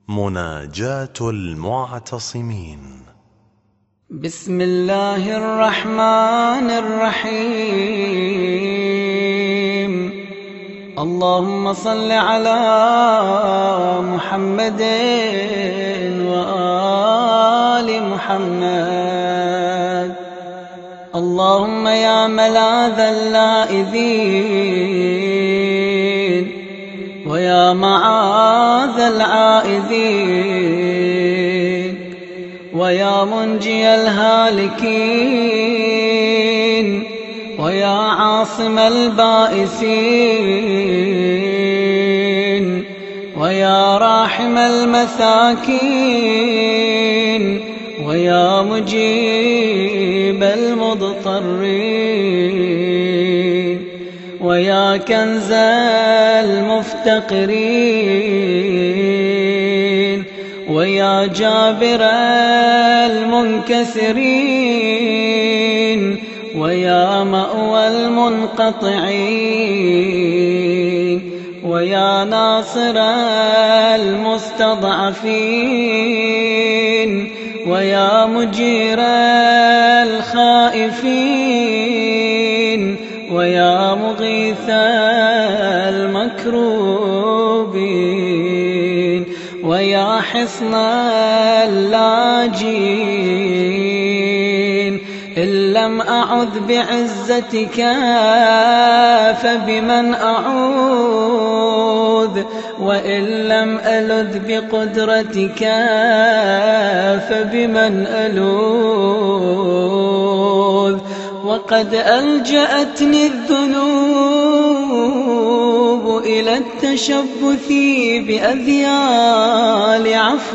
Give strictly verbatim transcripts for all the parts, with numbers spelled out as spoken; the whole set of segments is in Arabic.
مناجاة المعتصمين. بسم الله الرحمن الرحيم. اللهم صل على محمد وآل محمد. اللهم يا ملاذ اللائذين ويا معاذ العائذين ويا منجي الهالكين ويا عاصم البائسين ويا راحم المساكين ويا مجيب المضطرين ويا كنز المفتقرين ويا جابر المنكسرين ويا مأوى المنقطعين ويا ناصر المستضعفين ويا مجير الخائفين ويا مغيث المكروبين ويا حصن اللاجين. إن لم أعذ بعزتك فبمن أعوذ، وإن لم ألذ بقدرتك فبمن ألوذ. وقد ألجأتني الذنوب إلى التشبث بأذيال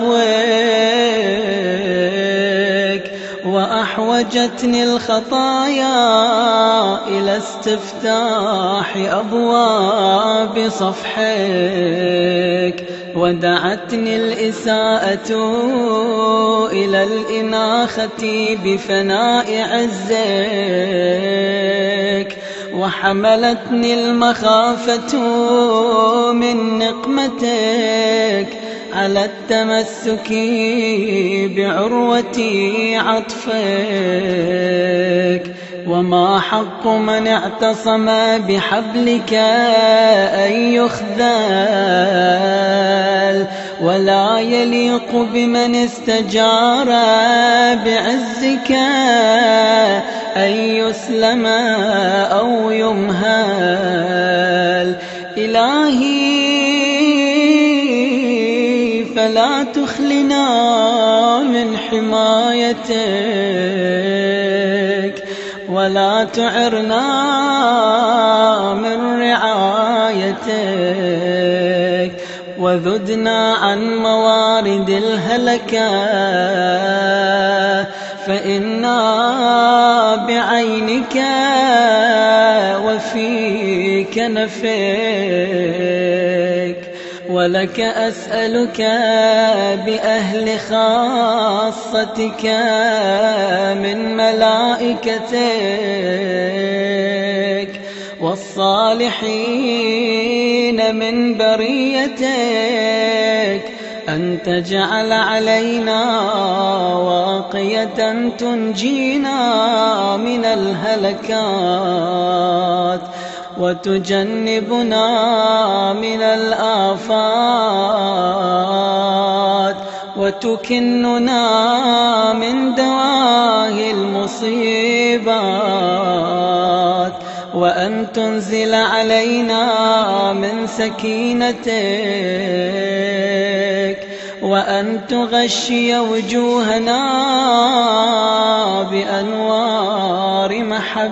عفوك، وأحوجتني الخطايا إلى استفتاح أبواب صفحك، ودعتني الإساءة إلى الإناخة بفناء عزك، وحملتني المخافة من نقمتك على التمسك بعروة عطفك. وما حق من اعتصم بحبلك أن يخذل، ولا يليق بمن استجار بعزك أن يسلم أو يمهل. إلهي فلا تخلنا من حمايتك، ولا تعرنا من رعايتك، وذدنا عن موارد الهلكة، فإنا بعينك وفيك نفيك. ولك أسألك بأهل خاصتك من ملائكتك والصالحين من بريتك أن تجعل علينا واقية تنجينا من الهلكات، وتجنبنا من الآفات، وتكننا من دواهي المصيبات، وأن تنزل علينا من سكينتك، وأن تغشي وجوهنا بأنوار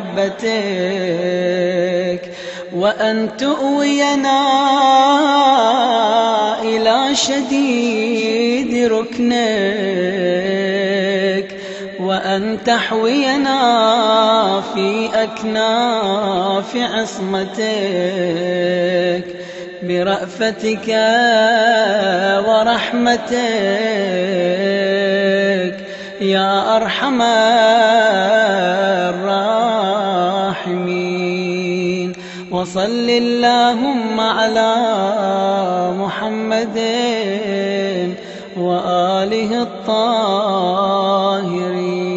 محبتك، وأن تؤوينا إلى شديد ركنك، وأن تحوينا في أكناف عصمتك برأفتك ورحمتك يا أرحم الراحمين. وصل اللهم على محمد وآله الطاهرين.